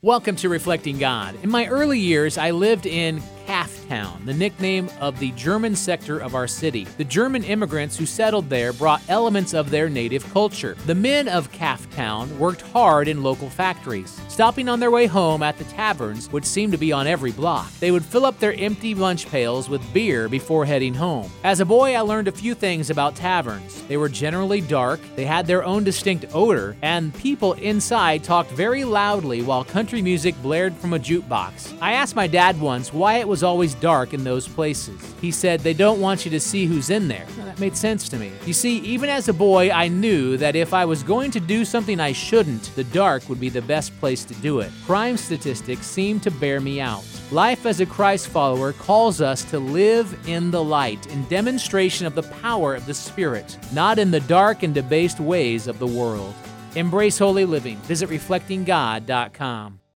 Welcome to Reflecting God. In my early years, I lived in Calf Town, the nickname of the German sector of our city. The German immigrants who settled there brought elements of their native culture. The men of Calf Town worked hard in local factories, stopping on their way home at the taverns, which seemed to be on every block. They would fill up their empty lunch pails with beer before heading home. As a boy, I learned a few things about taverns. They were generally dark, they had their own distinct odor, and people inside talked very loudly while country music blared from a jukebox. I asked my dad once why it was always dark in those places. He said they don't want you to see who's in there. Well, that made sense to me. You see, even as a boy, I knew that if I was going to do something I shouldn't, the dark would be the best place to do it. Crime statistics seem to bear me out. Life as a Christ follower calls us to live in the light, in demonstration of the power of the Spirit, not in the dark and debased ways of the world. Embrace holy living. Visit reflectinggod.com.